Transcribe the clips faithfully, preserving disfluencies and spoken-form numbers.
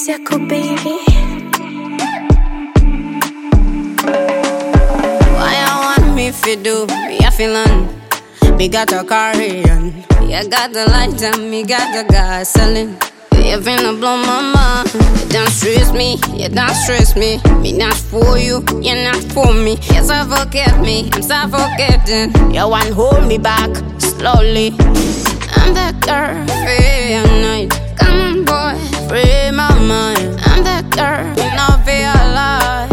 Circle, baby. Why you want me fi do? Me a feelin'. Me got a Korean. You got the light and me got the gasoline. You finna blow my mind. You don't stress me, you don't stress me. Me not for you, you're not for me. You suffocate me, I'm suffocating. You want hold me back slowly. I'm that girl, free at night. Come on, boy, free my mind. I'm that girl, you know feel alive.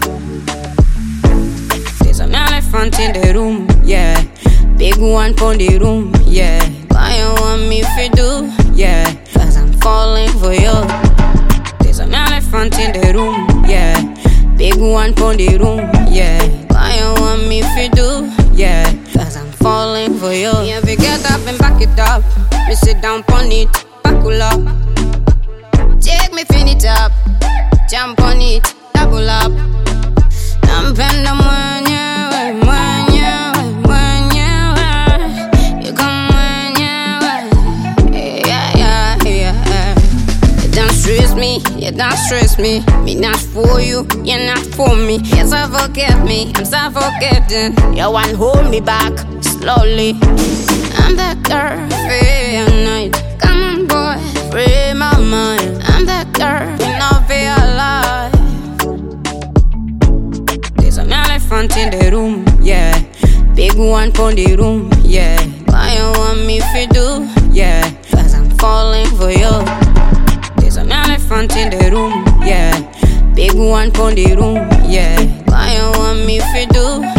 There's an elephant in the room, yeah. Big one for the room, yeah. Why you want me to do, yeah? Cause I'm falling for you. There's an elephant in the room, yeah. Big one for the room, yeah. Why you want me to do, yeah? Cause I'm falling for you. Yeah, we get up and back it up. Me sit down on it, buckle up. Take me fin it up, jump on it, double up. I'm pending when you, when you, when you, you come when you, yeah, yeah, yeah. You don't stress me, you don't stress me. Me not for you, you're not for me. You suffocate me, I'm suffocating. You want hold me back slowly. I'm that girl, free at night. Come on, boy, free my mind. I'm that girl, you know feel alive. There's an elephant in the room, yeah. Big one for the room, yeah. Why you want me to do, yeah? Cause I'm falling for you. There's an elephant in the room, yeah. Big one for the room, yeah. Why you want me to do,